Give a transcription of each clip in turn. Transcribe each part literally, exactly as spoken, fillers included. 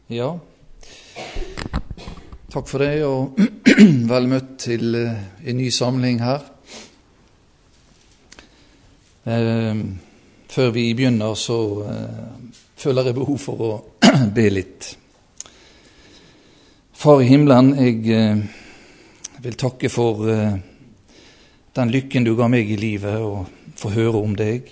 Ja, takk for det, og vel møtt til en ny samling her. Eh, før vi begynner, så eh, føler jeg behov for å be litt. Far i himmelen, jeg eh, vil takke for eh, den lykken du ga meg i livet, og få høre om deg.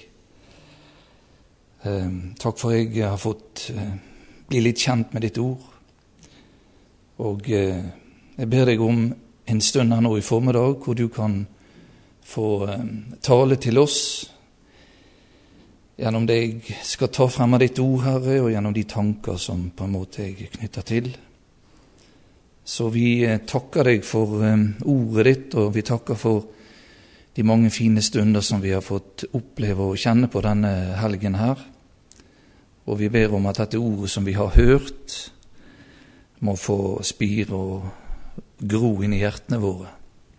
Eh, takk for jeg har fått eh, bli litt kjent med ditt ord. Og eh, jeg ber deg om en stund her nå i formiddag, hvor du kan få eh, tale til oss, gjennom det jeg skal ta frem av ditt ord, Herre, og gjennom de tanker som på en måte jeg knytter til. Så vi eh, takker deg for eh, ordet ditt, og vi takker for de mange fine stunder som vi har fått oppleve og kjenne på denne helgen her. Og vi ber om at dette ordet som vi har hørt, må få spire og gro inn i hjertene våre.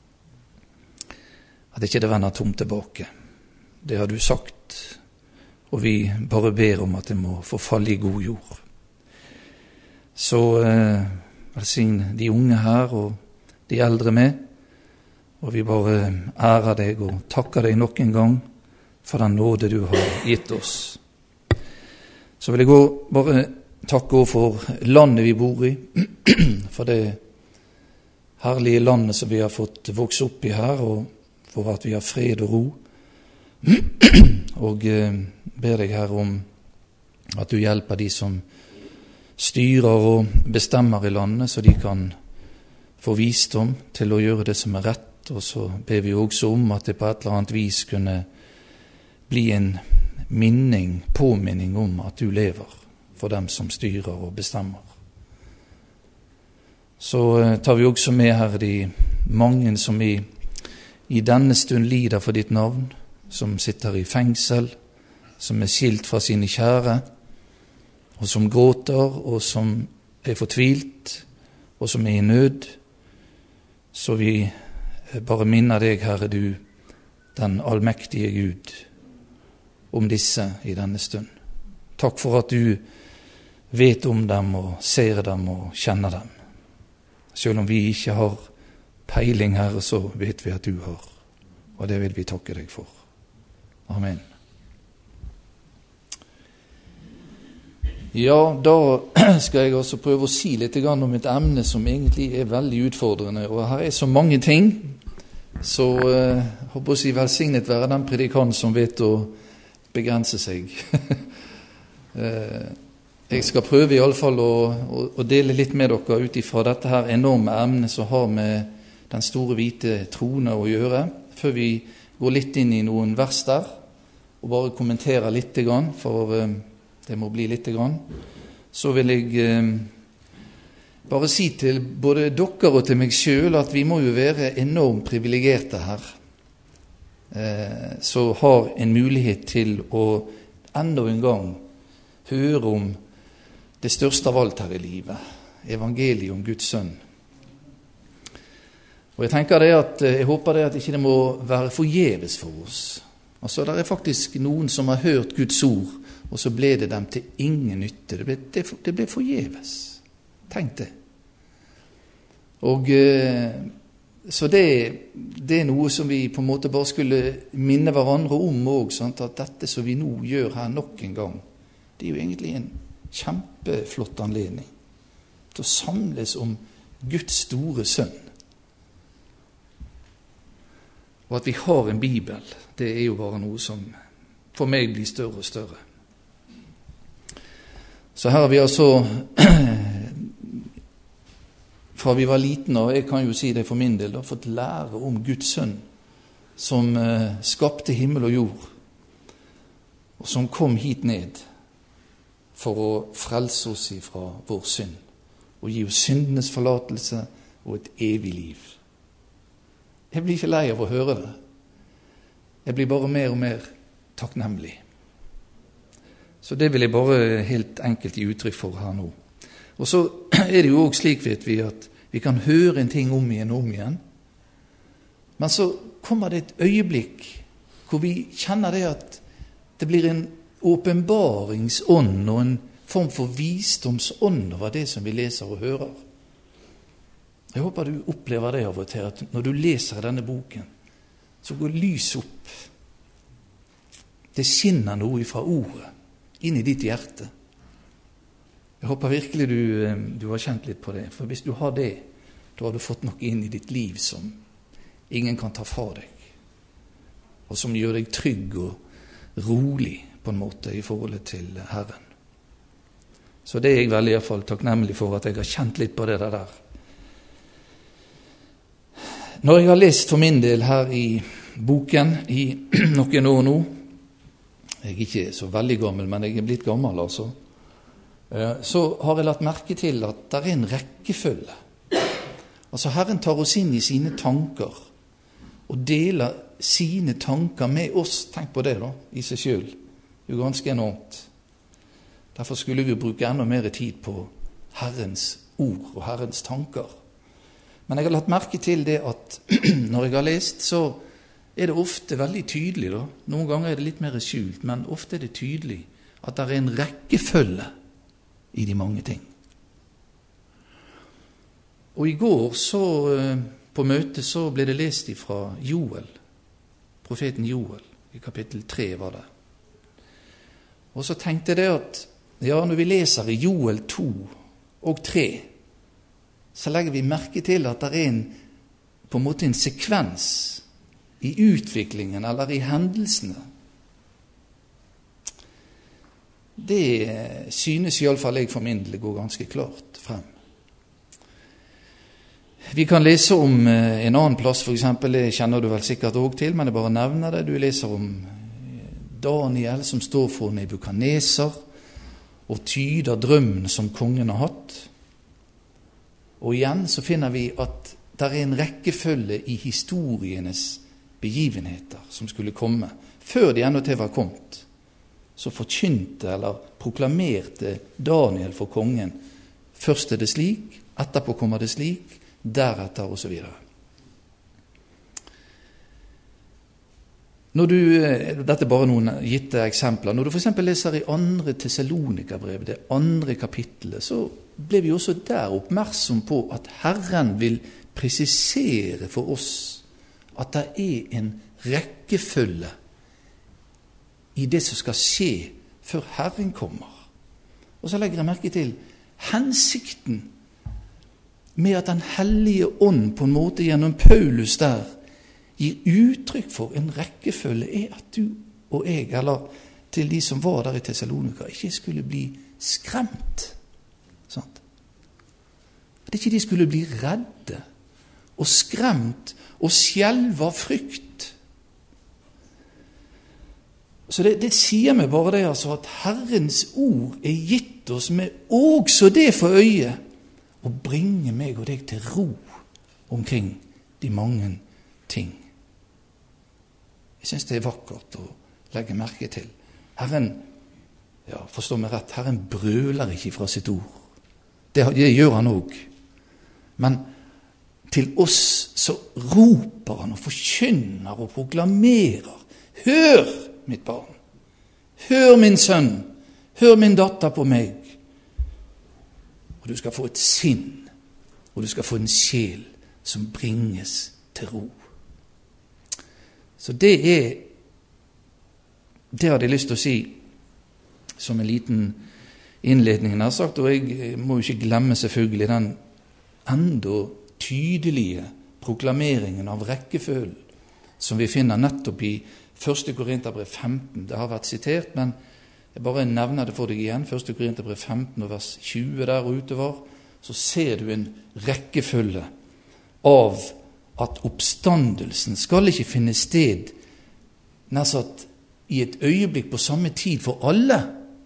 At ikke det vender tomt tilbake. Det har du sagt, og vi bare ber om at det må få falle i god jord. Så eh, velsign de unge her og de eldre med, og vi bare ærer deg og takker deg nok en gang for den nåde du har gitt oss. Så vil jeg gå bare takke for landet vi bor i, for det herlige landet som vi har fått vokse opp i her, og for at vi har fred og ro. Og eh, ber deg her om at du hjelper de som styrer og bestemmer i landet, så de kan få visdom til å gjøre det som er rett. Og så ber vi også om at det på et eller annet vis kunne bli en minning, påminning om at du lever for dem som styrer og bestemmer. Så tar vi også med her de mange som i, i denne stund lider for ditt navn, som sitter i fengsel, som er skilt fra sine kjære, og som gråter, og som er fortvilt, og som er i nød. Så vi bare minner deg, Herre, du, den allmektige Gud, om disse i denne stund. Takk for at du vet om dem og ser dem og kjenner dem. Selv om vi ikke har peiling, Herre, så vet vi at du har. Og det vil vi takke deg for. Amen. Ja, da skal jeg også prøve å si litt om et emne som egentlig er veldig utfordrende. Og her er så mange ting, så jeg uh, håper å si velsignet være den predikant som vet å begrense seg. Jeg skal prøve i alle fall å, å, å dele litt med dere ut ifra dette her enorme emnet som har med den store hvite trone å gjøre, før vi går litt inn i noen vers der, og bare kommenterer litt grann, for det må bli litt grann. Så vil jeg eh, bare si til både dere og til meg selv at vi må jo være enormt privilegerte her, så har en mulighet til å enda en gang høre om det største av alt her i livet, evangeliet om Guds sønn. Og jeg tenker det at, jeg håper det at ikke det må være forgjeves for oss. Altså, det er faktisk noen som har hørt Guds ord, og så ble det dem til ingen nytte. Det ble, det, det ble forgjeves. Tenk det. Og så det, det er noe som vi på en måte bare skulle minne hverandre om også, sant? At dette som vi nå gjør her nok en gang, det er jo egentlig en kjempeflott anledning til å samles om Guds store sønn. Og at vi har en bibel, det er jo bare noe som for meg blir større og større. Så her har vi altså fra vi var liten, og jeg kan jo si det for min del, da, fått lære om Guds sønn, som eh, skapte himmel og jord, og som kom hit ned for å frelse oss ifra vår synd, og gi oss syndenes forlatelse og et evig liv. Jeg blir ikke lei av å høre det. Jeg blir bare mer og mer takknemlig. Så det vil jeg bare helt enkelt gi uttrykk for her nå. Og så er det jo også slik, vet vi, at vi kan høre en ting om igjen og om igjen. Men så kommer det et øyeblikk hvor vi kjenner det at det blir en åpenbaringsånd og en form for visdomsånd over det som vi leser og hører. Jeg håper du opplever det av og til, at når du leser denne boken, så går lys opp. Det skinner noe fra ordet inn i ditt hjerte. Jeg håper virkelig du, du har kjent litt på det, for hvis du har det, da har du fått noe inn i ditt liv som ingen kan ta fra deg, og som gjør deg trygg og rolig på en måte i forhold til Herren. Så det er jeg veldig i hvert fall takknemlig for, at jeg har kjent litt på det der. Når jeg har lest for min del her i boken i noen år nå, jeg er ikke så veldig gammel, men jeg er blitt gammel altså, så har jeg lagt merke til at det er en rekkefølge. Altså Herren tar oss inn i sine tanker, og deler sine tanker med oss. Tenk på det da, i seg selv. Det er jo ganske enormt. Derfor skulle vi bruke enda mer tid på Herrens ord og Herrens tanker. Men jeg har lagt merke til det at når jeg har lest, så er det ofte veldig tydelig da. Noen ganger er det litt mer skjult, men ofte er det tydelig at det er en rekkefølge i de mange ting. Og i går så, på møtet, så ble det lest ifra Joel, profeten Joel, i kapittel tre var det. Og så tenkte jeg det at, ja, når vi leser i Joel to og tre, så legger vi merke til at det er en, på en måte en sekvens i utviklingen, eller i hendelsene. Det synes i alle fall jeg for min del går ganske klart frem. Vi kan lese om en annen plass, for eksempel, det kjenner du vel sikkert også til, men jeg bare nevner det. Du leser om Daniel som står for Nebukadneser og tyder drømmen som kongen har hatt. Og igjen så finner vi at det er en rekkefølge i historienes begivenheter som skulle komme. Før de ennå til var kommet, så forkynte eller proklamerte Daniel for kongen. Først er det slik, etterpå kommer det slik, deretter og så videre. Når du, dette er bare noen gitte eksempler. Når du for eksempel leser i andre Thessalonika-brev, det andre kapittelet, så ble vi også der oppmerksom på at Herren vil presisere for oss at det er en rekkefølge i det som skal skje før Herren kommer. Og så legger jeg merke til hensikten med at den hellige ånd på en måte gjennom Paulus der gir uttrykk for en rekkefølge, er at du og jeg, eller til de som var der i Thessalonika, ikke skulle bli skremt. Sant? At ikke de skulle bli redde og skremt og skjelve av frykt. Så det, det sier meg bare det altså, at Herrens ord er gitt oss med også det for øye, å bringe meg og deg til ro omkring de mange ting. Jeg synes det er vakkert å legge merke til. Herren, ja, forstå meg rett, Herren brøler ikke fra sitt ord. Det, det gjør han også. Men til oss så roper han og forkynner og proklamerer. Hør, mitt barn. Hør, min sønn. Hør, min datter, på meg. Og du skal få et sinn, og du skal få en sjel som bringes til ro. Så det er, det hadde jeg lyst til å si som en liten innledning jeg har sagt, og jeg må jo ikke glemme selvfølgelig den enda tydelige proklameringen av rekkefølgen som vi finner nettopp i første Korinterbrev femten. Det har vært sitert, men jeg bare nevner det for deg igjen. første Korinterbrev femten og vers tjue der og utover, så ser du en rekkefølge av at oppstandelsen skal ikke finne sted nær sagt i et øyeblikk på samme tid for alle.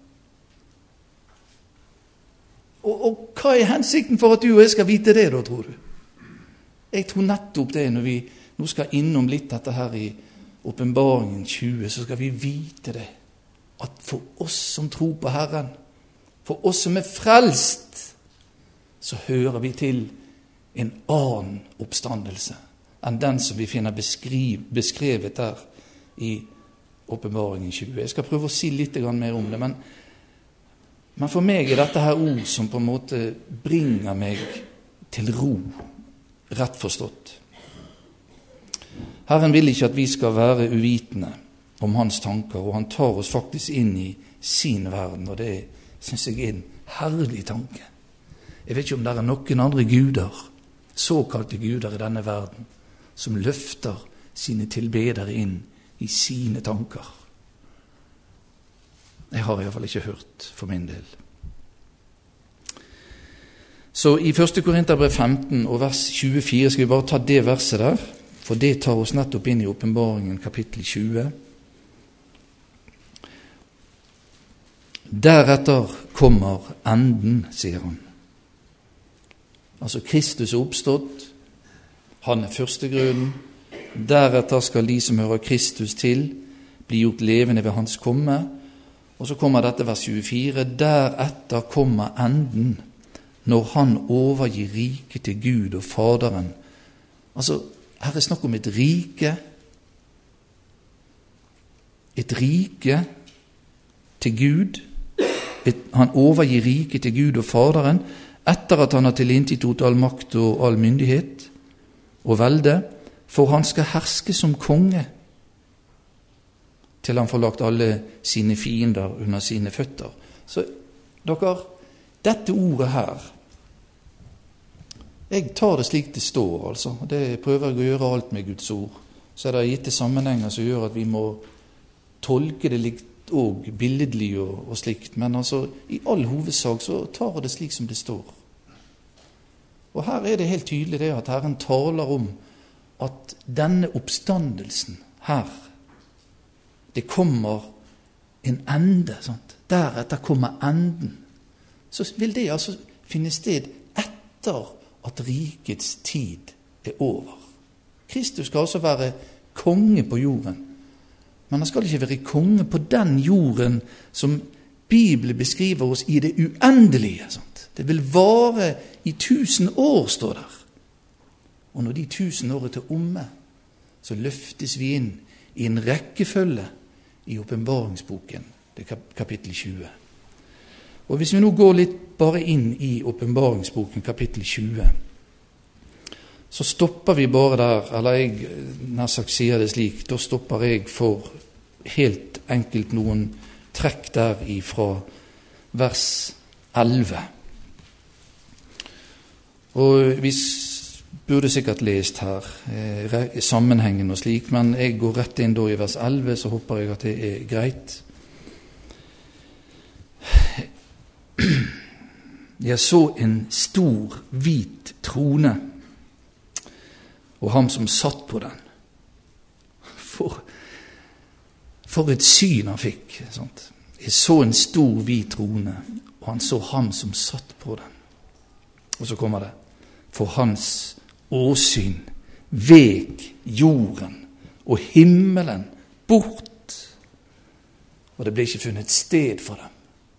Og, og hva er hensikten for at du og jeg skal vite det da, tror du? Jeg tror nettopp det, når vi nå skal innom litt dette her i Åpenbaringen tjue, så skal vi vite det, at for oss som tror på Herren, for oss som er frelst, så hører vi til en annen oppstandelse enn den som vi finner beskriv, beskrevet der i Åpenbaringen tjue. Jeg skal prøve å si litt mer om det, men Men for meg er dette her ord som på en måte bringer meg til ro, rett forstått. Herren vil ikke at vi skal være uvitende om hans tanker, og han tar oss faktisk inn i sin verden, og det synes jeg er en herlig tanke. Jeg vet ikke om det er noen andre guder, såkalte guder i denne verden, som løfter sine tilbedere inn i sine tanker. Jeg har i hvert fall ikke hørt for min del. Så i første Korinterbrev femten og vers tjuefire skal vi bare ta det verset der, for det tar oss nettopp inn i Åpenbaringen kapittel tjue. Deretter kommer enden, sier han. Altså Kristus er oppstått, han er førstegrunnen. Deretter skal de som hører Kristus til, bli gjort levende ved hans komme. Og så kommer dette vers tjuefire. Deretter kommer enden, når han overgir riket til Gud og Faderen. Altså, her er snakk om et rike. Et rike til Gud. Et, han overgir riket til Gud og Faderen, etter at han har tilintetgjort all makt og all myndighet og velde, for han skal herske som konge, til han får lagt alle sine fiender under sine føtter. Så dere, dette ordet her, jeg tar det slik det står, altså. Det prøver jeg å gjøre alt med Guds ord. Så er det gitte sammenhenger som gjør at vi må tolke det litt og billedlig og, og slikt. Men altså, i all hovedsak så tar det slik som det står. Og her er det helt tydelig det at Herren taler om at denne oppstandelsen her, det kommer en ende, sant? Deretter kommer enden. Så vil det altså finne sted etter at rikets tid er over. Kristus skal altså være konge på jorden, men han skal ikke være konge på den jorden som Bibelen beskriver oss i det uendelige. Sant? Det vil vare i tusen år, står der. Og når de tusen år er til omme, så løftes vi inn i en rekkefølge i Åpenbaringsboken, det er kapittel tjue. Og hvis vi nå går litt bare inn i Åpenbaringsboken, kapittel tjue, så stopper vi bare der, eller jeg nær sagt sier det slik, da stopper jeg for helt enkelt noen trekk der fra vers elleve. Og vi burde sikkert lest her eh, sammenhengen og slik, men jeg går rett inn da i vers elleve, så håper jeg at det er greit. Jeg så en stor, hvit trone, og ham som satt på den. For, for et syn han fikk. Sant? Jeg så en stor, hvit trone, og han så ham som satt på den. Og så kommer det. For hans åsyn vek jorden og himmelen bort, og det ble ikke funnet sted for dem.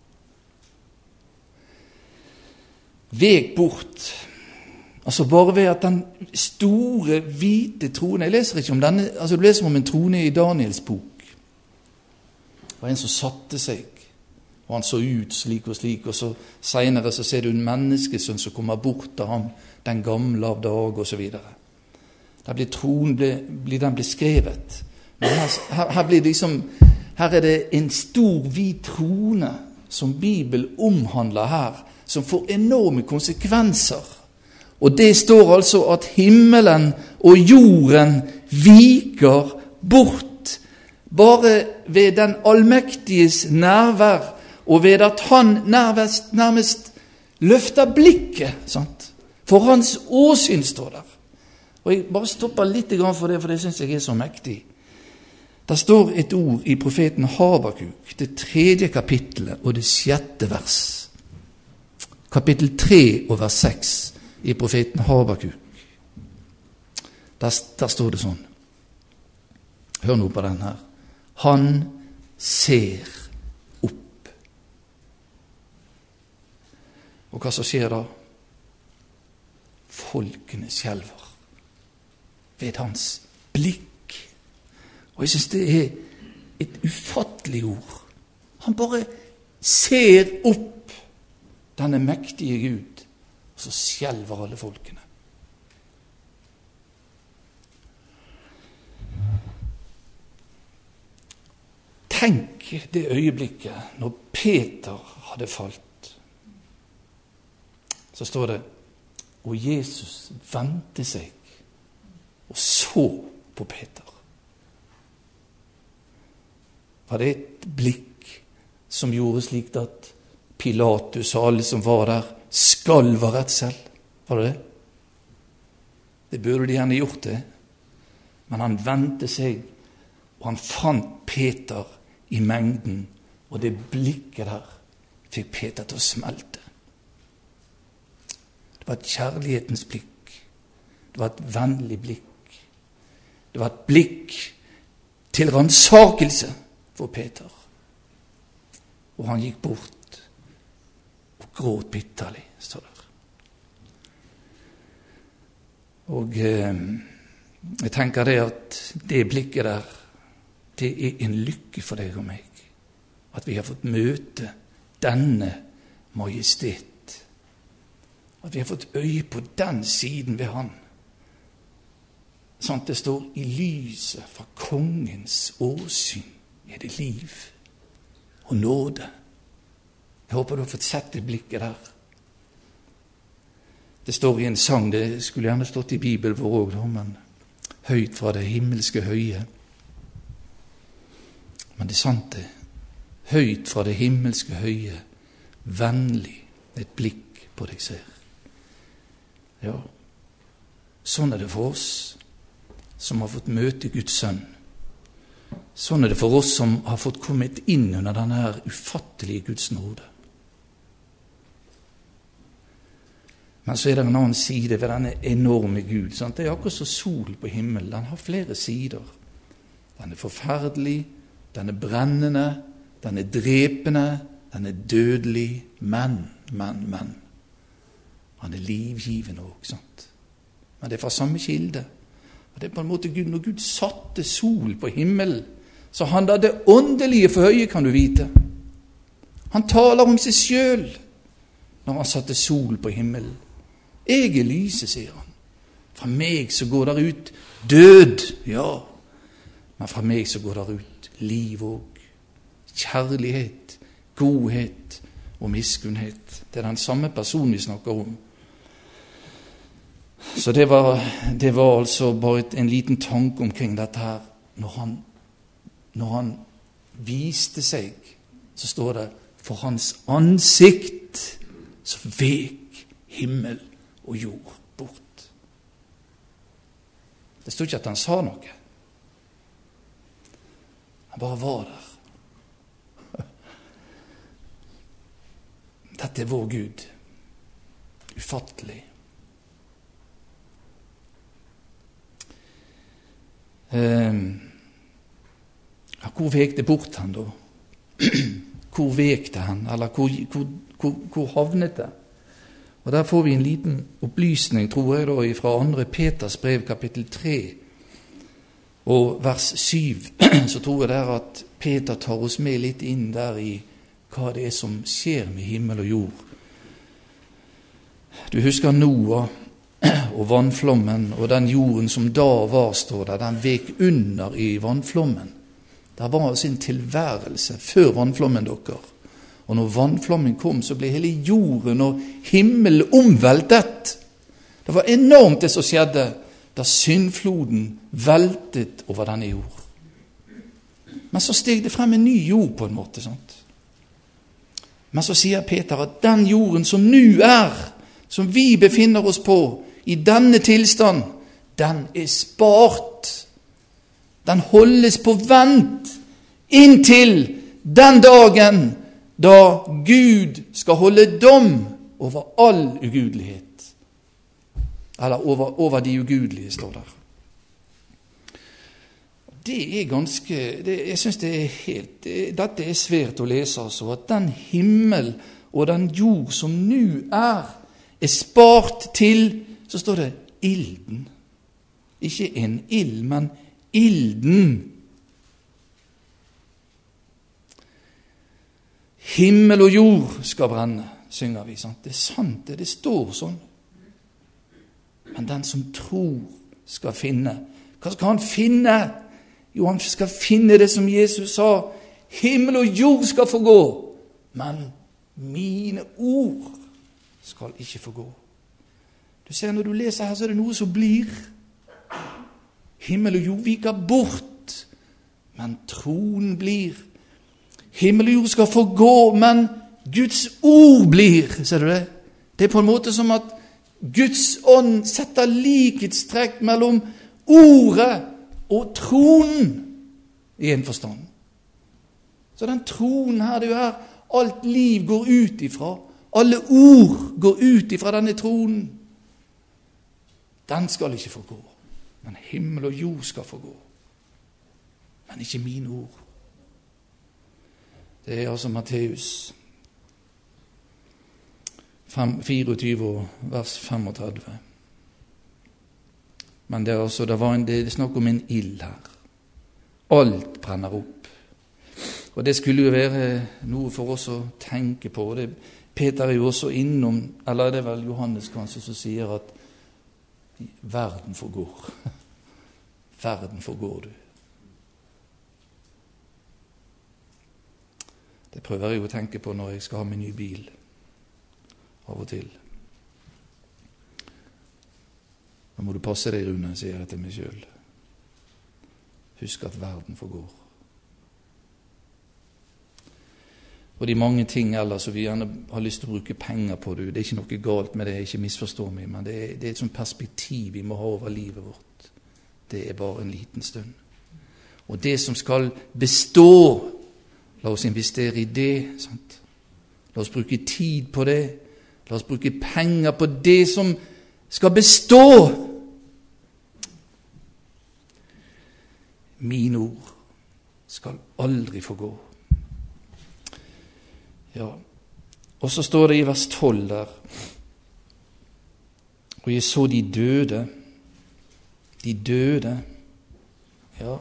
Vek bort, altså bare ved at den store, hvite trone, jeg leser ikke om denne, altså du leser om en trone i Daniels bok, det var en som satte seg, og han så ut slik og slik, og så senere så ser du en menneskesønn som kommer bort av ham, den gamle av dag, og så videre. Der blir troen, blir, blir den beskrevet. Men her, her, her blir liksom, her er det en stor, hvit trone som Bibelen omhandler her, som får enorme konsekvenser. Og det står altså at himmelen og jorden viker bort, bare ved den allmektiges nærvær, og ved at han nærmest, nærmest løfter blikket, sant? For hans åsyn står der. Og jeg bare stopper litt for det, for det synes jeg er så mektig. Der står et ord i profeten Habakuk, det tredje kapittelet og det sjette vers. Kapittel tre og vers seks i profeten Habakuk. Der, der står det sånn. Hør nå på den her. Han ser opp. Og hva så skjer da? Folkene skjelver ved hans blikk. Og jeg synes det er et ufattelig ord. Han bare ser opp denne mektige Gud, og så skjelver alle folkene. Tenk det øyeblikket når Peter hadde falt. Så står det, og Jesus vendte seg og så på Peter. Var det et blikk som gjorde slik at Pilatus og alle som var der skalv av redsel? Var det det? Det burde de gjerne gjort det. Men han vendte seg, og han fant Peter i mengden, og det blikket der fikk Peter til å smelte. Det var et kjærlighetens blikk. Det var et vennlig blikk. Det var et blikk til ransakelse for Peter. Og han gikk bort og gråt bitterlig, står der. Og eh, jeg tenker det at det blikket der, det er en lykke for deg og meg, at vi har fått møte denne majestet. At vi har fått øye på den siden ved han. Sånn at det står i lyset fra kongens åsyn er det liv og nåde. Jeg håper du har fått sett det blikket der. Det står i en sang, det skulle gjerne stått i Bibelen vår også, men høyt fra det himmelske høye. Men det er sant det. Høyt fra det himmelske høye, vennlig, et blikk på deg ser. Ja, sånn er det for oss som har fått møte Guds sønn. Sånn er det for oss som har fått kommet inn under denne her ufattelige Guds nåde. Men så er det en annen side ved denne enorme Gud. Sant? Det er akkurat så sol på himmelen. Den har flere sider. Den er forferdelig, den er brennende, den er drepende, den er dødelig, men, men, men. Han er livgivende også, sant? Men det er fra samme kilde. Og det er på en måte Gud, når Gud satte sol på himmelen, så han da det åndelige for høye, kan du vite. Han taler om seg selv når han satte sol på himmelen. Jeg er lyset, sier han. Fra meg så går der ut død, ja. Men fra meg så går der ut liv og kjærlighet, godhet og miskunnhet. Det er den samme personen vi snakker om. Så det var, det var altså bare en liten tanke omkring dette her. Når han, når han viste seg, så står det, for hans ansikt så vek himmel og jord bort. Det stod ikke at han sa noe. Han bare var der. Dette er vår Gud. Ufattelig. Eh, ja, hvor vek det bort han da? Hvor vek det han? Eller hvor, hvor, hvor, hvor havnet det? Og der får vi en liten opplysning, tror jeg, da, fra andre Peters brev, kapittel tre, og vers syv. Så tror jeg der at Peter tar oss med litt inn der i hva det er som skjer med himmel og jord. Du husker Noah og vannflommen, og den jorden som da var, står der, den vek under i vannflommen. Det var altså en tilværelse før vannflommen dere. Og når vannflommen kom, så ble hele jorden og himmelen omveltet. Det var enormt det som skjedde da syndfloden veltet over denne jord. Men så steg det frem en ny jord på en måte, sant? Men så sier Peter at den jorden som nå er, som vi befinner oss på, i denne tilstand, den er spart. Den holdes på vent inntil den dagen da Gud skal holde dom over all ugudelighet. Eller over, over de ugudelige, står der. Det er ganske, det, jeg synes det er helt, det, dette er svært å lese, altså, at den himmel og den jord som nå er, er spart til, så står det ilden. Ikke en ild, men ilden. Himmel og jord skal brenne, synger vi. Sant? Det er sant, det, det står sånn. Men den som tror skal finne. Hva skal han finne? Jo, han skal finne det som Jesus sa. Himmel og jord skal forgå, men mine ord skal ikke forgå. Du ser, når du leser her, så er det noe som blir. Himmel og jord viker bort, men troen blir. Himmel og jord skal forgå, men Guds ord blir. Ser du det? Det er på en måte som at Guds ånd setter likhetstrekk mellom ordet og tronen i en forstand. Så den troen her, det er jo her alt liv går ut ifra. Alle ord går ut ifra denne troen. Den skal ikke forgå. Men himmel og jord skal forgå. Men ikke mine ord. Det er altså Matteus fireogtyve, vers femogtredve. Men det er, altså, det var en, det er snakk om en ild her. Alt brenner opp. Og det skulle jo være noe for oss å tenke på. Det, Peter er jo også innom, eller det er vel Johannes kanskje som sier at verden forgår. Verden forgår, du. Det prøver jeg å tenke på når jeg skal ha min ny bil, av og til. Nå må du passe deg, Rune, sier jeg til meg selv. Husk at verden forgår. Og de mange ting ellers, og vi gjerne har lyst til å bruke penger på det. Det er ikke noe galt med det, jeg ikke misforstår meg, men det er, det er et sånt perspektiv vi må ha over livet vårt. Det er bare en liten stund. Og det som skal bestå, la oss investere i det, sant? La oss bruke tid på det. La oss bruke penger på det som skal bestå. Mine ord skal aldri forgå. Ja, og så står det i vers tolv der, og jeg så de døde, de døde, ja,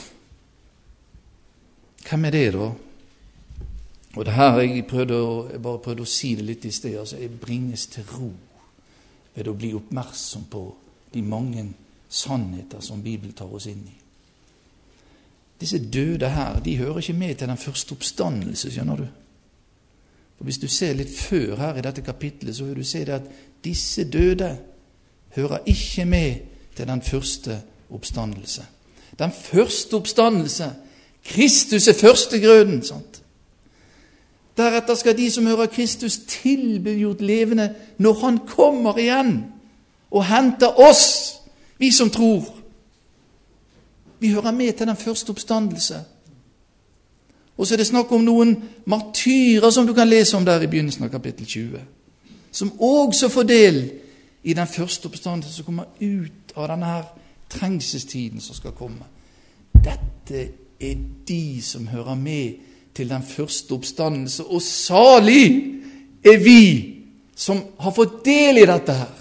hvem er det da? Og det her jeg, prøvde å, jeg bare prøvde å si det litt i sted, altså jeg bringes til ro ved å bli oppmerksom på de mange sannheter som Bibelen tar oss inn i. Disse døde her, de hører ikke med til den første oppstandelse, skjønner du? Og hvis du ser litt før her i dette kapitlet, så vil du se det at disse døde hører ikke med til den første oppstandelse. Den første oppstandelse, Kristus er førstegrøden, sant? Deretter skal de som hører Kristus tilbli gjort levende når han kommer igjen og henter oss, vi som tror. Vi hører med til den første oppstandelse. Og så er det snakk om noen martyrer som du kan lese om der i begynnelsen av kapittel tjue, som også får del i den første oppstandelse som kommer ut av denne her trengselstiden som skal komme. Dette er de som hører med til den første oppstandelse, og salig er vi som har fått del i dette her.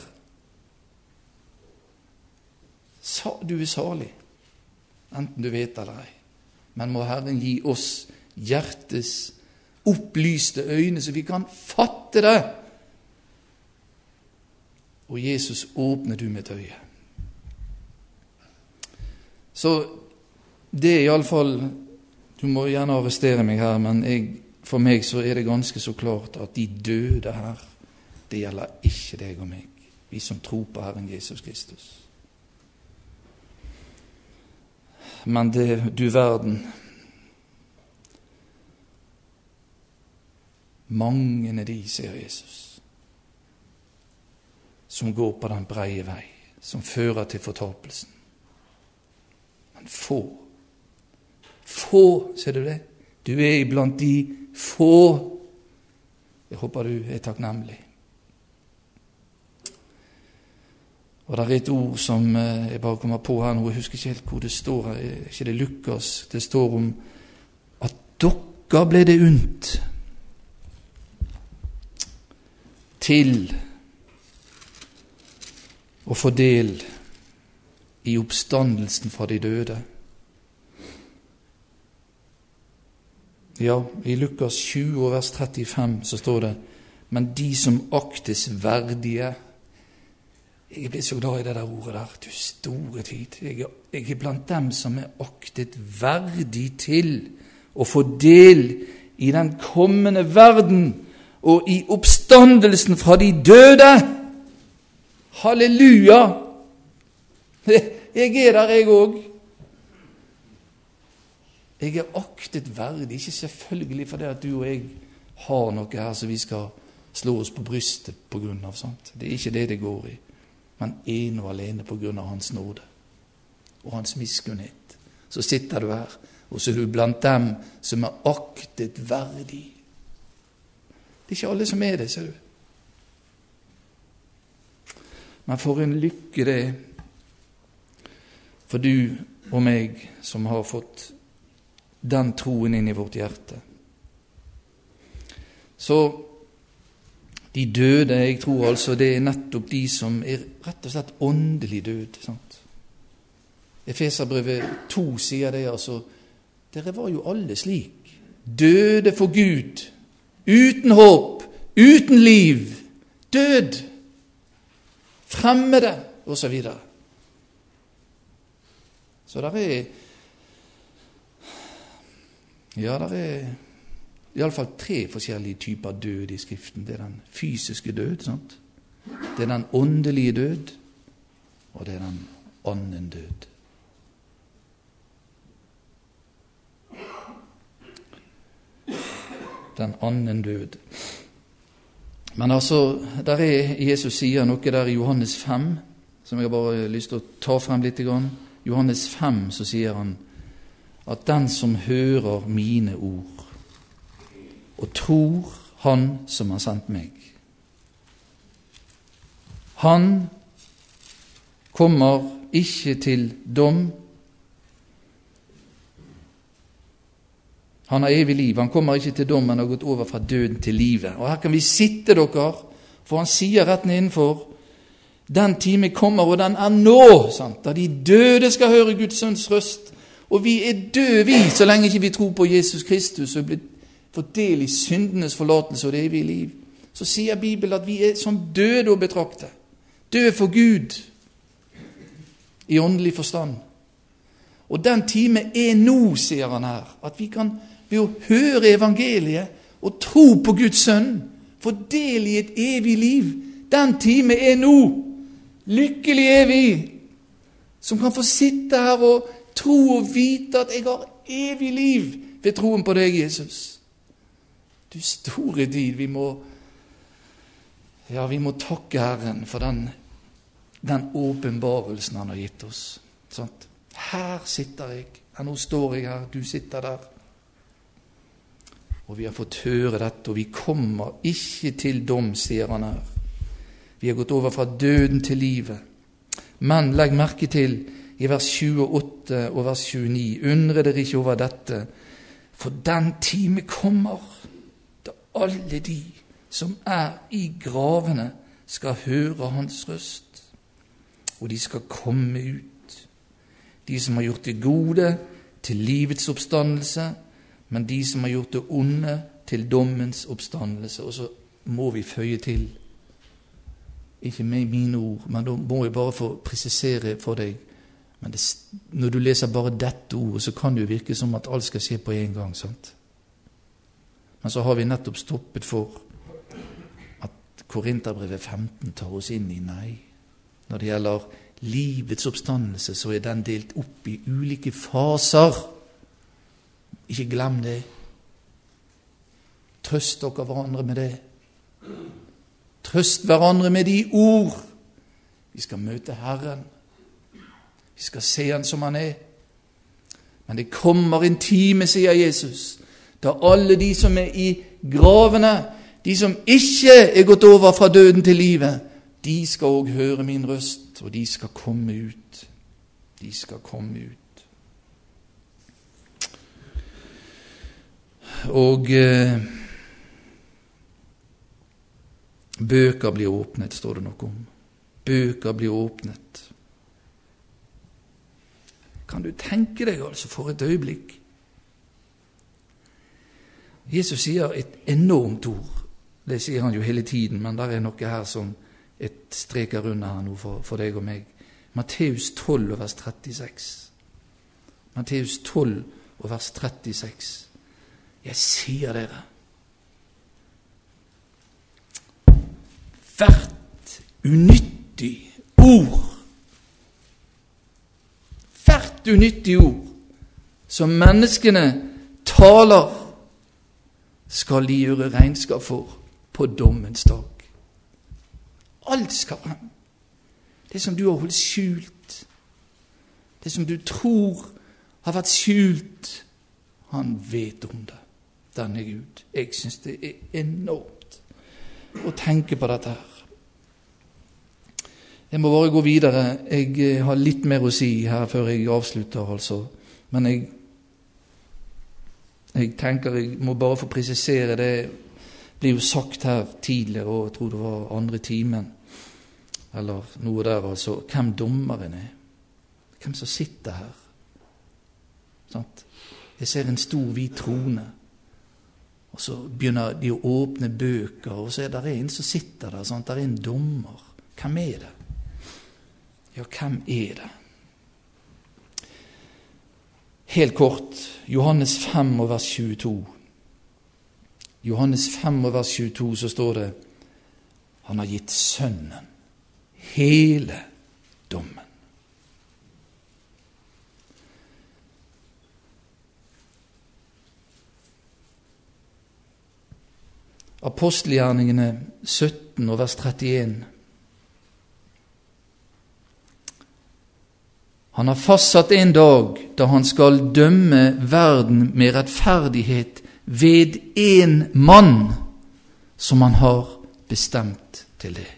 Du er salig, enten du vet eller ei, men må Herren gi oss hjertes opplyste øyne, så vi kan fatte det. Og Jesus, åpner du mitt øye. Så det er i alle fall, du må gjerne arrestere meg her, men jeg, for meg så er det ganske så klart at de døde her, det gjelder ikke deg og meg, vi som tror på Herren Jesus Kristus. Men det, du verden, mange er de, sier Jesus, som går på den breie vei, som fører til fortapelsen. Men få, få, ser du det? Du er iblant de få. Jeg håper du er takknemlig. Og det er et ord som jeg bare kommer på her nå, jeg husker ikke helt hvor det står her, er ikke det Lukas? Det står om at dere ble det unt til å få del i oppstandelsen fra de døde. Ja, i Lukas tjue, vers trettifem, så står det: men de som aktes verdige. Jeg blir så glad i det der ordet der. Du store tid. Jeg er, jeg er blant dem som er aktet verdig til å få del i den kommende verden og i oppstandelsen fra de døde. Halleluja! Jeg er der, jeg òg. Jeg er aktet verdig, ikke selvfølgelig fordi at du og jeg har noe her som vi skal slå oss på brystet på grunn av. Sant? Det er ikke det det går i, men ene og alene på grunn av hans nåde og hans miskunnhet. Så sitter du her, og så er du blant dem som er aktet verdig. Det er ikke alle som er det, ser du. Men for en lykke det er for du og meg som har fått den troen inn i vårt hjerte. Så de døde, jeg tror altså det er nettopp de som er rett og slett åndelig døde. Sant? Efeserbrevet to sier det, altså, dere var jo alle slik. Døde for Gud, uten håp, uten liv, død, fremmede, og så videre. Så der er Ja, det er i alle fall tre forskjellige typer død i Skriften. Det er den fysiske død, sant? Det er den åndelige død, og det er den ånden død. Den ånden død. Men altså, der er Jesus sier noe der i Johannes fem, som jeg har bare lyst til å ta frem litt. Johannes fem, så sier han at den som hører mine ord og tror han som har sendt meg, han kommer ikke til dom. Han har evig liv. Han kommer ikke til dom, men har gått over fra døden til livet. Og her kan vi sitte, dere, for han sier rett nedenfor: den time kommer, og den er nå, sant? Da de døde skal høre Guds sønns røst. Og vi er døde, vi, så lenge ikke vi tror på Jesus Kristus og blir fått del i syndenes forlatelse og det evige liv. Så sier Bibelen at vi er som døde å betrakte. Døde for Gud i åndelig forstand. Og den time er nå, sier han her, at vi kan ved å høre evangeliet og tro på Guds sønn få del i et evig liv. Den time er nå. Lykkelig er vi som kan få sitte her og tro og vite at jeg har evig liv ved troen på deg, Jesus. Du store tid, vi må ja, vi må takke Herren for den den åpenbarelsen han har gitt oss. Sant? Her sitter jeg, nå står jeg her, du sitter der. Og vi har fått høre dette, og vi kommer ikke til dom, sier han her. Vi har gått over fra døden til livet. Men legg merke til i vers tjueåtte og vers tjueni, undre dere ikke over dette, for den time kommer da alle de som er i gravene skal høre hans røst, og de skal komme ut. De som har gjort det gode til livets oppstandelse, men de som har gjort det onde til dommens oppstandelse. Og så må vi føye til, ikke med mine ord, men da må jeg bare få presisere for deg. Men det, når du leser bare dette ordet, så kan det jo virke som at alt skal skje på en gang, sant? Men så har vi nettopp stoppet for at Korinterbrevet femten tar oss inn i nei. Når det gjelder livets oppstandelse, så er den delt opp i ulike faser. Ikke glem det. Trøst dere hverandre med det. Trøst hverandre med de ord. Vi skal møte Herren. Vi skal se han som han er. Men det kommer en time, sier Jesus, da alle de som er i gravene, de som ikke er gått over fra døden til livet, de skal også høre min røst, og de skal komme ut. De skal komme ut. Og eh, bøker blir åpnet, står det noe om. Bøker blir åpnet. Kan du tenke deg altså for et øyeblikk Jesus sier et enormt ord. Det sier han jo hele tiden, men der er noe her som et streker under her nå for, for deg og meg. Matteus tolv, vers trettiseks. Matteus tolv, vers trettiseks. Jeg sier dere, hvert unyttig ord, hvert unyttig ord som menneskene taler, skal de gjøre regnskap for på dommens dag. Alt skal frem. Det som du har holdt skjult, det som du tror har vært skjult, han vet om det, denne Gud. Jeg synes det er enormt å tenke på dette her. Jeg må bare gå videre. Jeg har litt mer å si her før jeg avslutter, altså. Men jeg, jeg tenker jeg må bare få presisere det. Det blir jo sagt her tidligere, og jeg tror det var andre timen, eller noe der, altså, hvem dommeren er. Hvem som sitter her. Sant? Jeg ser en stor hvit trone, og så begynner de å åpne bøker, og så er det en som sitter der, sant? Det er en dommer. Hvem er det? Ja, hvem er det? Helt kort, Johannes fem og vers tjueto. Johannes fem og vers tjueto, så står det, han har gitt sønnen hele dommen. Apostelgjerningene sytten og vers trettien. Han har fastsatt en dag da han skal dømme verden med rettferdighet ved en mann som han har bestemt til det.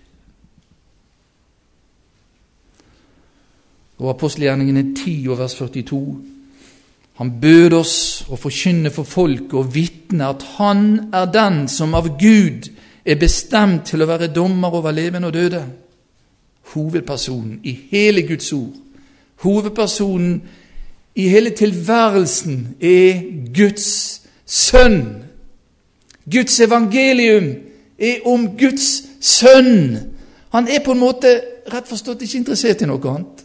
Og apostelgjerningene ti og vers førtito. Han bød oss å forkynne for folket og vitne at han er den som av Gud er bestemt til å være dommer over levende og døde. Hovedpersonen i hele Guds ord, hovedpersonen i hele tilværelsen er Guds sønn. Guds evangelium er om Guds sønn. Han er på en måte rett forstått ikke interessert i noe annet.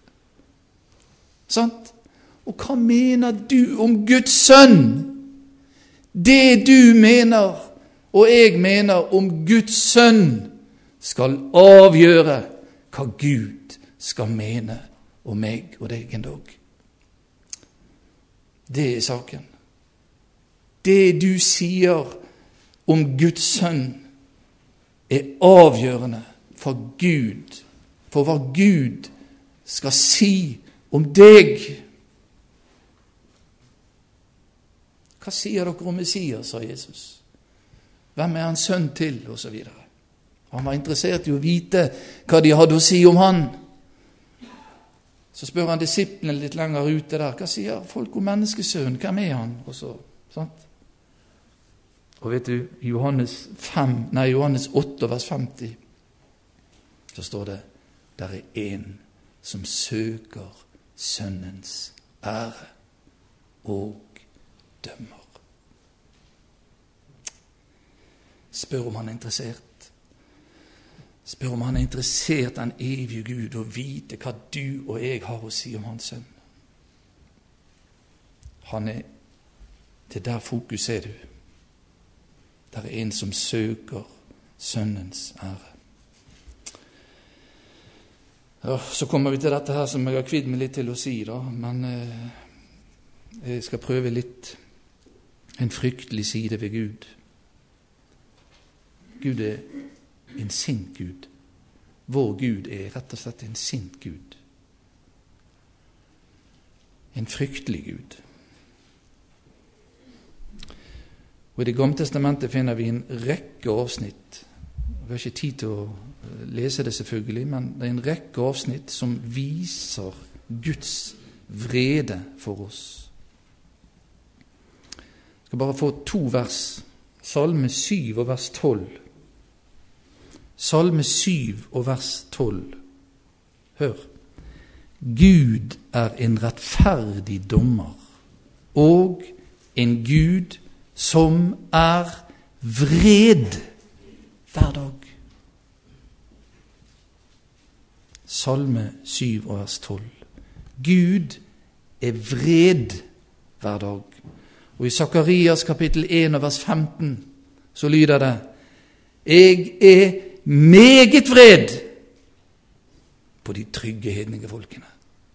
Sant? Og hva mener du om Guds sønn? Det du mener, og jeg mener om Guds sønn, skal avgjøre hva Gud skal mene om meg og deg en dag. Det er saken. Det du sier om Guds sønn er avgjørende for Gud, for hva Gud skal si om deg. Hva sier dere om Messias, sa Jesus? Hvem er hans sønn til? Og så videre. Han var interessert i å vite hva de hadde å si om han. Så spør han disiplene litt lenger ute der, hva sier folk om menneskesønnen? Hvem er han? Og så, sant? Og vet du, Johannes, fem, nei, Johannes åtte, vers femti, så står det, der er en som søker sønnens ære og dømmer. Spør om han er interessert. Spør om han er interessert den evige Gud og vite hva du og jeg har å si om hans sønn. Han er, det der fokus er du. Der er en som søker sønnens ære. Ja, så kommer vi til dette her som jeg har kvidd meg litt til å si da, men eh, jeg skal prøve litt en fryktelig side ved Gud. Gud er en sint Gud. Vår Gud er rett og slett en sint Gud. En fryktelig Gud. Og i Det gamle testamentet finner vi en rekke avsnitt. Vi har ikke tid til å lese det selvfølgelig, men det er en rekke avsnitt som viser Guds vrede for oss. Jeg skal bare få to vers. Salme syv og vers tolv. Salme syv og vers tolv. Hør. Gud er en rettferdig dommer, og en Gud som er vred hver dag. Salme syv og vers tolv. Gud er vred hver dag. Og i Sakarias kapittel en og vers femten så lyder det: Jeg er meget vred på de trygge hedninge folkene.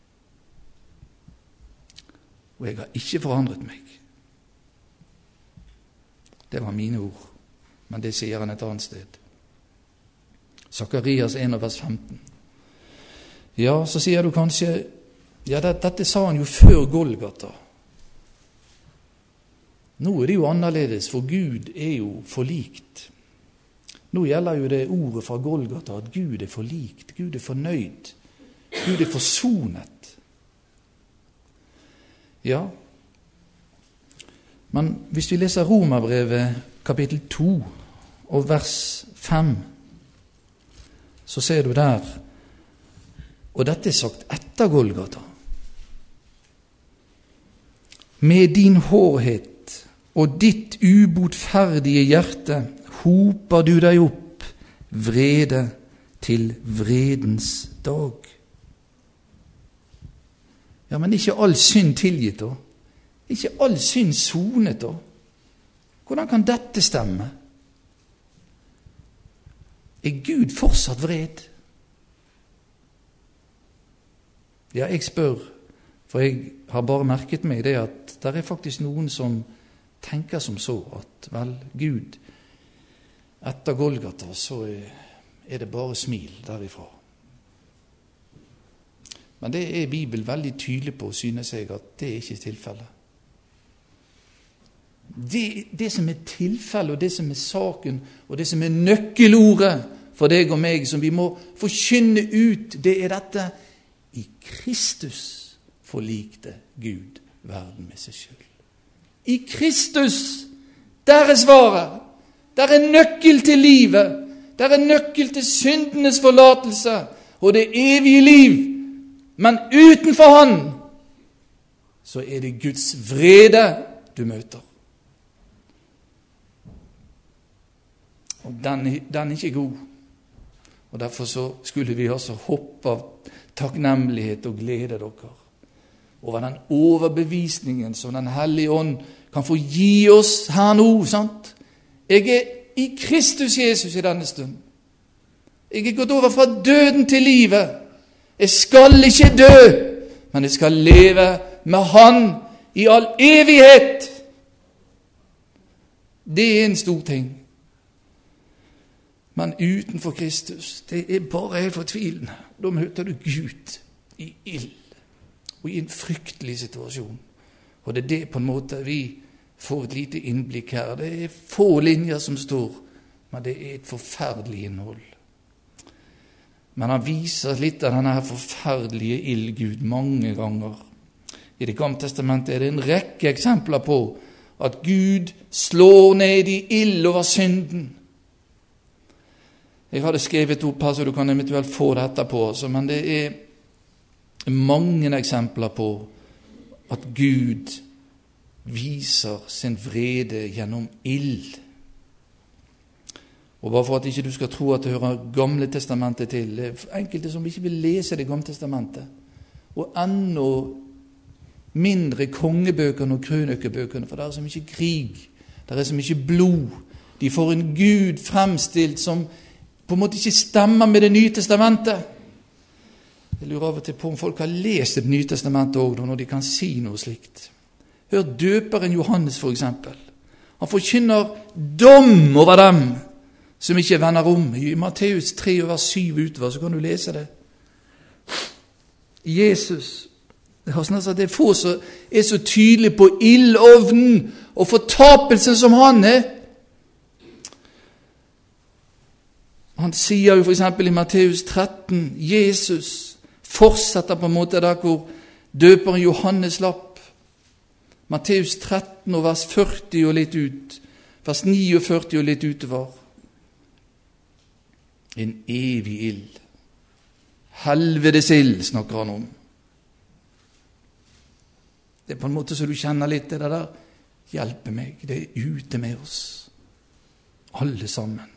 Og jeg har ikke forandret meg. Det var mine ord, men det sier han et annet sted. Sakarias en og vers femten. Ja, så sier du kanskje, ja, det, dette sa han jo før Golgata. Nå er det jo annerledes, for Gud er jo forlikt. Nå gjelder jo det ordet fra Golgata at Gud er forlikt, Gud er fornøyd, Gud er forsonet. Ja, men hvis vi leser Romerbrevet kapittel to og vers fem, så ser du der, og dette er sagt etter Golgata: Med din hårhet og ditt ubotferdige hjerte hoper du deg opp vrede til vredens dag. Ja, men ikke all synd tilgitt da? Ikke all synd sonet da? Hvordan kan dette stemme? Er Gud fortsatt vred? Ja, jeg spør, for jeg har bare merket meg det at det er faktisk noen som tenker som så, at vel, Gud, etter Golgata så er det bare smil derifra. Men det er Bibelen veldig tydelig på, synes jeg, at det er ikke tilfellet. Det, det som er tilfellet, og det som er saken, og det som er nøkkelordet for deg og meg, som vi må forkynne ut, det er dette: I Kristus forlikte Gud verden med seg selv. I Kristus, der er svaret. Der er nøkkel til livet. Der er nøkkel til syndenes forlatelse og det evige liv. Men utenfor Han så er det Guds vrede du møter. Og den, den er ikke god. Og derfor så skulle vi også hoppe av takknemlighet og glede dere over den overbevisningen som Den hellige ånd kan få gi oss her nå, sant? Jeg er i Kristus Jesus i denne stund. Jeg er gått over fra døden til livet. Jeg skal ikke dø, men jeg skal leve med Han i all evighet. Det er en stor ting. Men utenfor Kristus, det er bare helt fortvilende. Da møter du Gud i ild og i en fryktelig situasjon. Og det er det på en måte vi får et lite innblikk her. Det er få linjer som står, men det er et forferdelig innhold. Men han viser litt av denne forferdelige ildgud mange ganger. I Det gamle testamentet er det en rekke eksempler på at Gud slår ned i ild over synden. Jeg hadde skrevet opp her, så du kan eventuelt få det etterpå, men det er mange eksempler på at Gud viser sin vrede gjennom ild. Og bare for at ikke du skal tro at det hører Gamle testamentet til, det er enkelte som ikke vil lese Det gamle testamentet, og enda mindre kongebøkene og krønikebøkene, for det er så mye krig, det er så mye blod. De får en Gud fremstilt som på en måte ikke stemmer med Det nye testamentet. Jeg lurer av og til på om folk har lest Det nye testamentet også, når de kan si noe slikt. Hør døperen Johannes for eksempel. Han forkynner dom over dem som ikke vender om. I Matteus tre vers syv utover, så kan du lese det. Jesus, det er få som er så tydelig på ildovnen og fortapelsen som han er. Han sier jo for eksempel i Matteus tretten, Jesus fortsetter på en måte der hvor døperen Johannes lapp. Matteus tretten og vers førti og litt ut, vers førtini og litt utover. En evig ild. Helvetes ild snakker han om. Det er på en måte så du kjenner litt det der hjelpe meg. Det er ute med oss, alle sammen.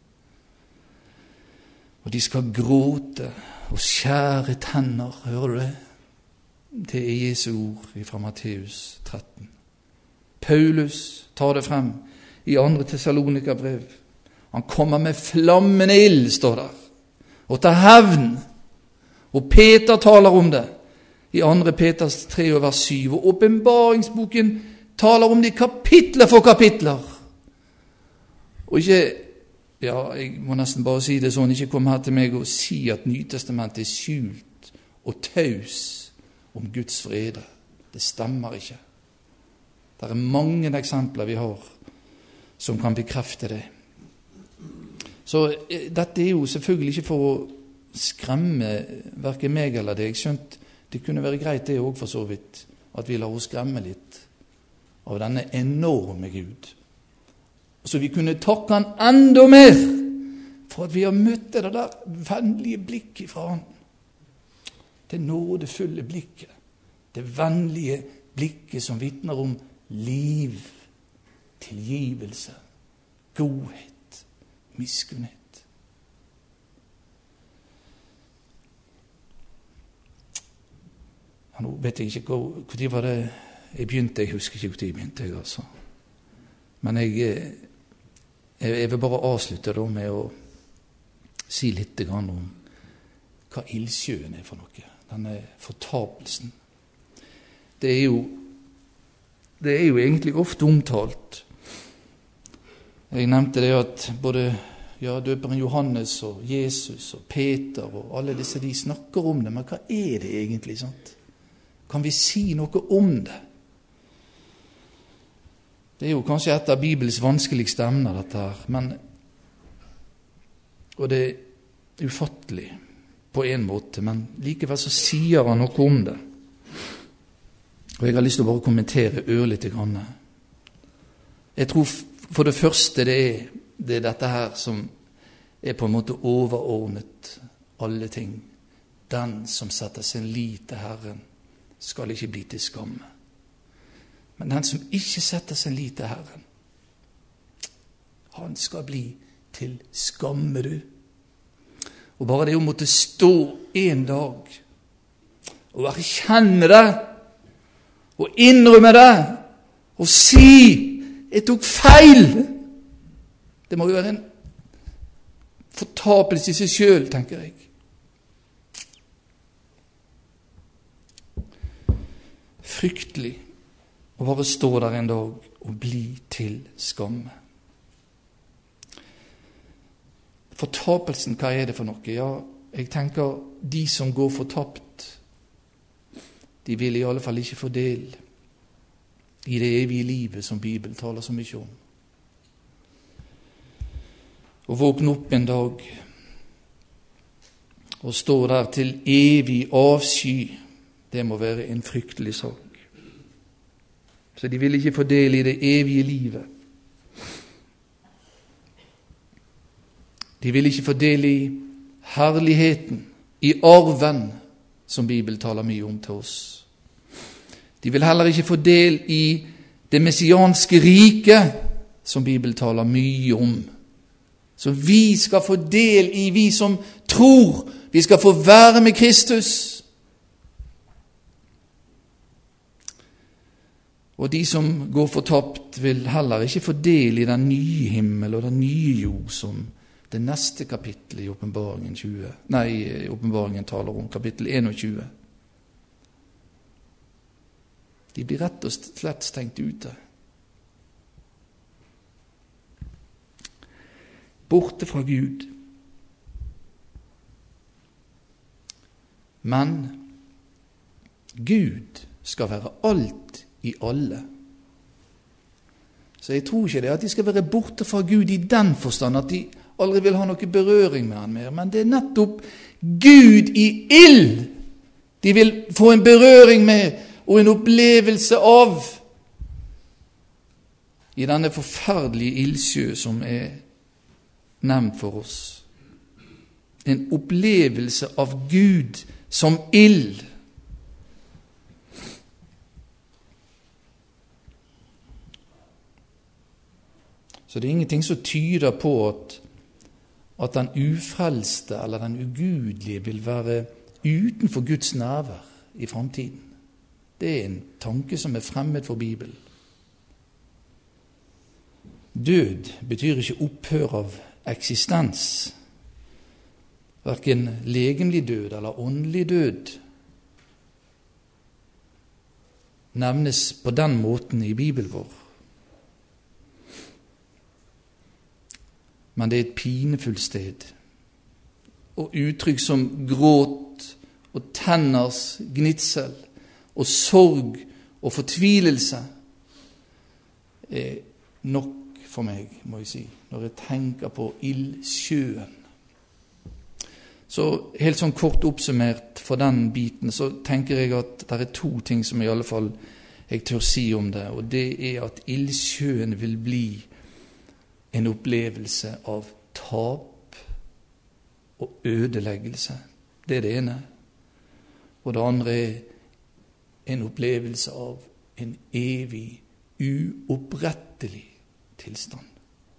Og de skal gråte og skjære tenner, hører du det? Det er Jesu ord fra Matteus tretten. Paulus tar det frem i andre Thessalonika-brev. Han kommer med flammende ild, står der, og tar hevn. Og Peter taler om det i andre Peters tre over syv. Og åpenbaringsboken taler om det kapitler for kapitler. Og ikke, ja, jeg må nesten bare si det sånn, ikke kom her til meg og si at Nytestamentet er skjult og taus om Guds frede. Det stemmer ikke. Det er mange eksempler vi har som kan bekrefte det. Så dette er jo selvfølgelig ikke for å skremme hverken meg eller deg. Skjønt det kunne være greit det også for så vidt, at vi lar oss skremme litt av denne enorme Gud. Så vi kunne takke han enda mer for at vi har møtt det der vennlige blikket fra han. Det nådefulle blikket. Det vennlige blikket som vitner om liv, tilgivelse, godhet, miskunnhet. Ja, nå vet jeg ikke hvor var det jeg begynte, jeg husker ikke hvor jeg begynte, jeg, altså. Men jeg, jeg, jeg vil bare avslutte da med å si litt om hva ildsjøen er for noe, denne fortapelsen. Det er jo, det er jo egentlig ofte omtalt. Jeg nevnte det at både ja, døperen Johannes og Jesus og Peter og alle disse, de snakker om det, men hva er det egentlig, sant? Kan vi si noe om det? Det er jo kanskje et av Bibels vanskeligste emner, dette her, men, og det er ufattelig på en måte, men likevel så sier han noe om det. Og jeg har lyst til å bare kommentere ørlite grann. Jeg tror for det første det er, det er dette her som er på en måte overordnet alle ting. Den som setter sin lit til Herren skal ikke bli til skamme. Men den som ikke setter sin lit til Herren, han skal bli til skamme, du. Og bare det å måtte stå en dag og erkjenne det, og innrømme det, og si, jeg tok feil. Det må jo være en fortapelse i seg selv, tenker jeg. Fryktelig å bare stå der en dag og bli til skamme. Fortapelsen, hva er det for noe? Ja, jeg tenker, de som går fortapt, de vil i alle fall ikke få del i det evige livet som Bibelen taler så mye om. Å våkne opp en dag og stå der til evig avsky, det må være en fryktelig sak. Så de vil ikke få del i det evige livet. De vil ikke få del i herligheten, i arven, som Bibelen taler mye om til oss. De vil heller ikke få del i det messianske riket, som Bibelen taler mye om. Så vi skal få del i, vi som tror, vi skal få være med Kristus. Og de som går fortapt vil heller ikke få del i den nye himmel og den nye jord, som det neste kapittel i Åpenbaringen tjue, nei, Åpenbaringen taler om, kapittel tjueen. De blir rett og slett stengt ute. Borte fra Gud. Men Gud skal være alt i alle. Så jeg tror ikke det at de skal være borte fra Gud i den forstand at de aldri vil ha noe berøring med han mer, men det er nettopp Gud i ild de vil få en berøring med og en opplevelse av i denne forferdelige ildsjø som er nevnt for oss. En opplevelse av Gud som ild. Så det er ingenting som tyder på at, at den ufrelste eller den ugudelige vil være utenfor Guds nærvær i fremtiden. Det er en tanke som er fremmed for Bibelen. Død betyr ikke opphør av eksistens, hverken legemlig død eller åndelig død nevnes på den måten i Bibelen vår. Men det er et pinefullt sted, og uttrykk som gråt og tenners gnitsel og sorg og fortvilelse er nok for meg, må jeg si, når jeg tenker på ildsjøen. Så helt sånn kort oppsummert for den biten, så tenker jeg at det er to ting som i alle fall jeg tør si om det, og det er at ildsjøen vil bli en opplevelse av tap og ødeleggelse. Det er det ene. Og det andre er en opplevelse av en evig, uopprettelig tilstand.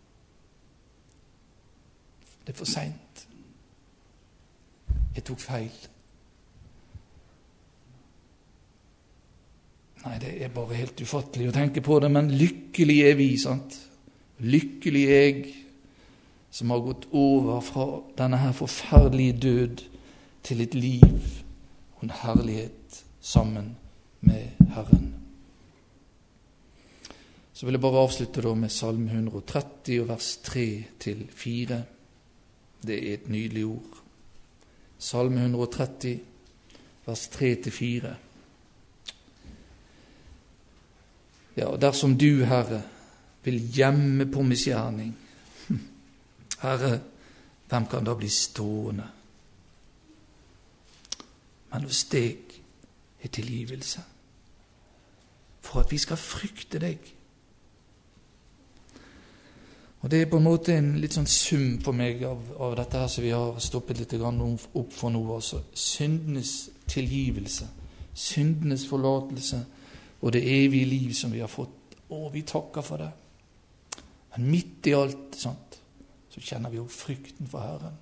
Det er for sent. Jeg tok feil. Nei, det er bare helt ufattelig å tenke på det, men lykkelig er vi, sant? Lykkelig er jeg som har gått over fra denne her forferdelige død til et liv og en herlighet sammen med Herren. Så vil jeg bare avslutte da med Salme ett hundre tretti og vers tre til fire. Det er et nydelig ord. Salme ett hundre tretti, vers tre til fire. Ja, dersom du, Herre, vil gjemme på misgjerning, Herre, hvem kan da bli stående? Men hos deg er tilgivelse, for at vi skal frykte deg. Og det er på en måte en litt sånn sum for meg av, av dette her som vi har stoppet litt opp for nå. Altså syndenes tilgivelse, syndenes forlatelse og det evige liv som vi har fått. Og vi takker for det. Men midt i alt sånt, så kjenner vi jo frykten for Herren.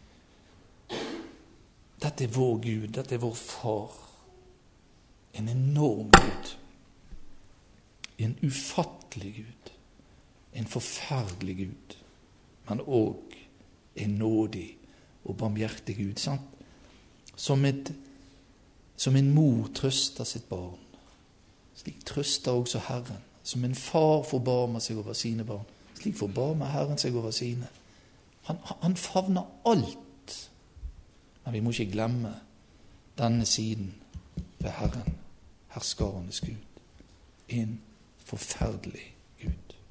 Dette er vår Gud, dette er vår far. En enorm Gud. En ufattelig Gud. En forferdelig Gud, men også en nådig og barmhjertig Gud, sant? Som, et, som en mor trøster sitt barn, slik trøster også Herren. Som en far forbarmer seg over sine barn, slik forbarmer Herren seg over sine. Han, han favner alt, men vi må ikke glemme denne siden ved Herren, herskarenes Gud. En forferdelig Gud.